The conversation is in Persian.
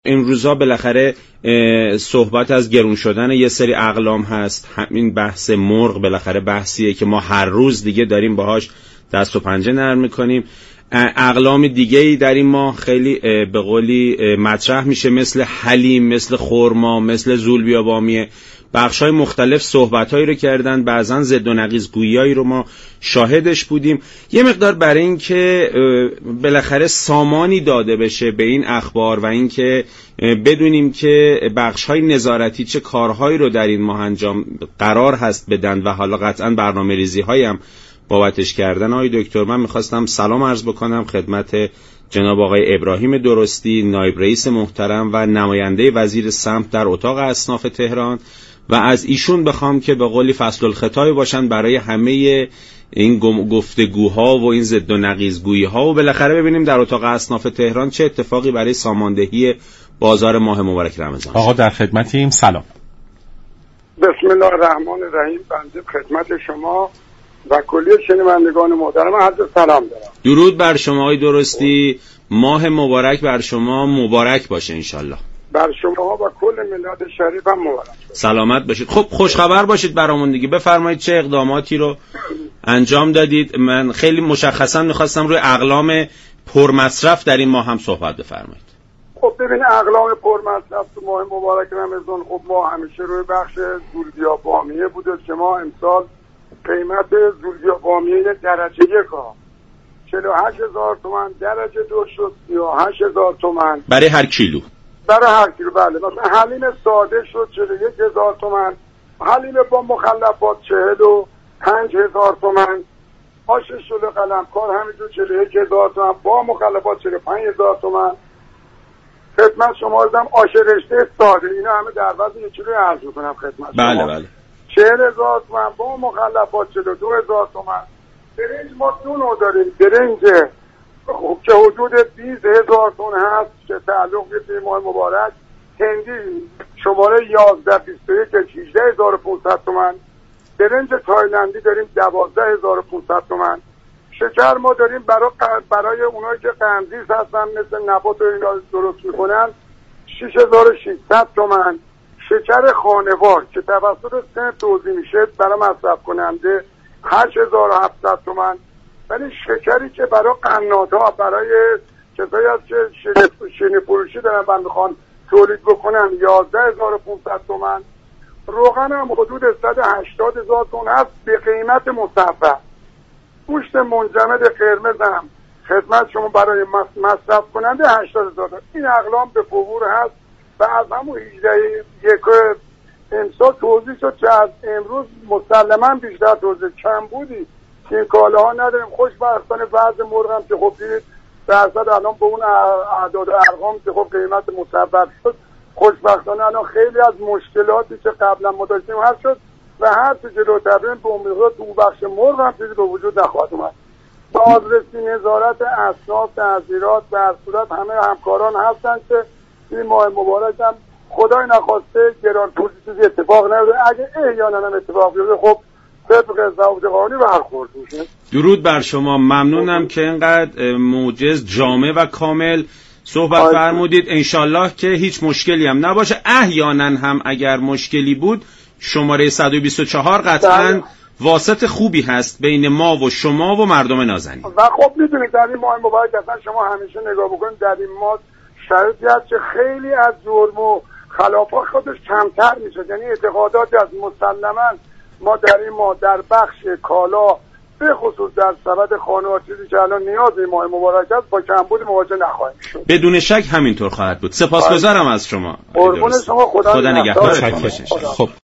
این روزها بالاخره صحبت از گرون شدن یه سری اقلام هست. همین بحث مرغ بالاخره بحثیه که ما هر روز دیگه داریم باهاش دست و پنجه نرم میکنیم. اقلام دیگه‌ای در این ماه خیلی به قولی مطرح میشه، مثل حلیم، مثل خرما، مثل زولبیا بامیه. بخش‌های مختلف صحبت‌هایی رو کردن، بعضن ضد و نقیض گویی‌هایی رو ما شاهدش بودیم. یه مقدار برای این که بالاخره سامانی داده بشه به این اخبار و این که بدونیم که بخش‌های نظارتی چه کارهایی رو در این ماه انجام قرار هست بدن و حالا قطعاً برنامه‌ریزی‌هایی هم بابتش کردن. آقای دکتر، من می‌خواستم سلام عرض بکنم خدمت جناب آقای ابراهیم درستی، نایب رئیس محترم و نماینده وزیر سمت در اتاق اصناف تهران، و از ایشون بخوام که به قولی فصل الخطاب باشن برای همه این گفتگوها و این ضد و نقیض گویی‌ها و بالاخره ببینیم در اتاق اصناف تهران چه اتفاقی برای ساماندهی بازار ماه مبارک رمضان. آقا در خدمتیم، سلام. بسم الله الرحمن الرحیم. بنده خدمت شما و کلیه شنوندگان محترم عرض سلام دارم. درود بر شما آقای درستی، ماه مبارک بر شما مبارک باشه انشالله. بر شما و کل ملت شریف هم مبارک باشه. سلامت باشید. خب خوشخبر باشید برامون دیگه، بفرمایید چه اقداماتی رو انجام دادید. من خیلی مشخصا میخواستم روی اقلام پرمصرف در این ماه هم صحبت بفرمایید. خب ببین، اقلام پرمصرف تو ماه مبارک رمضان، خب ما همیشه روی بخش زولبیا بامیه بوده که ما امسال قیمت زولبیا بامیه درجه یکا 48,000 تومان، درجه دو شد 38,000 تومان برای هر کیلو. برای هر کیلو. بله، مثلا حلیم ساده شد 41,000 تومان، حلیم با مخلفات 45,000 تومان، آش شل قلمکار همینجور 41,000 تومان با مخلفات 45,000 تومان. خدمت شما دادم آش رشته ساده، اینا همه در وزن 1 کیلو عرض می‌کنم خدمت شما. بله بله. 40,000 تومان با مخلفات 42,000 تومان. برنج ما دو نوع داریم، برنج که حدود 20,000 تن هست که تعلق به ماه مبارک، هندی شماره 1121 18,500 تومان، برنج تایلندی داریم 12,500 تومان. شکر ما داریم برای اونایی که قندیز هستن مثل نبات و اینا درست میکنن 6,600 تومان. شکر خانوار که توسط سن توزیع میشه برای مصرف کننده 8,700 تومان. ولی شکری که برای قنادها، برای کسایی هست که شیرینی فروشی دارن و میخوان تولید بکنن 11,500 تومان. روغن هم حدود 180,000 تومان هست به قیمت مصفح. گوشت منجمد قرمز هم خدمت شما برای مصرف کننده 80,000 تومان. این اقلام به فور هست و از همون 18 امسال توضیح شد که از امروز مسلما بیشتر توضیح کم بودی که این کالاها نداریم. خوشبختانه وضع مرغ هم که خب دیدید درصد الان به اون اعداد و ارقام که خب قیمت مسبب شد، خوشبختانه الان خیلی از مشکلاتی که قبلا ما داشتیم حل شد و هر چه جلوتر بریم به امید تو بخش مرغ هم چیزی به وجود نخواهد اومد. بازرسی، نظارت اصناف، تعزیرات، در صورت همه همکاران هستن که این ماه مبارک هم خدای نخواسته گران پوزی چیزی اتفاق نیفته. اگه احیانا هم اتفاق بیفته خب طبق ضوابط قانونی برخورد میشه. درود بر شما، ممنونم که اینقدر موجز، جامع و کامل صحبت فرمودید. انشالله که هیچ مشکلی هم نباشه. احیانا هم اگر مشکلی بود شماره 124 قطعا واسط خوبی هست بین ما و شما و مردم نازنین. و خب میدونید در این ماه مبارک اصلا شما همیشه نگاه بکنید در این ماه شرایطی هست که خیلی از جرم و خلافات خودش کمتر میشه. یعنی اعتقاداتی از مسلما ما در این ماه در بخش کالا به خصوص در سبد خانوار چیزی که الان نیاز این ماه مبارک است با کمبود مواجه نخواهیم شد. بدون شک همینطور خواهد بود. سپاسگزارم از شما. قربون شما، خدا نگهدار. خب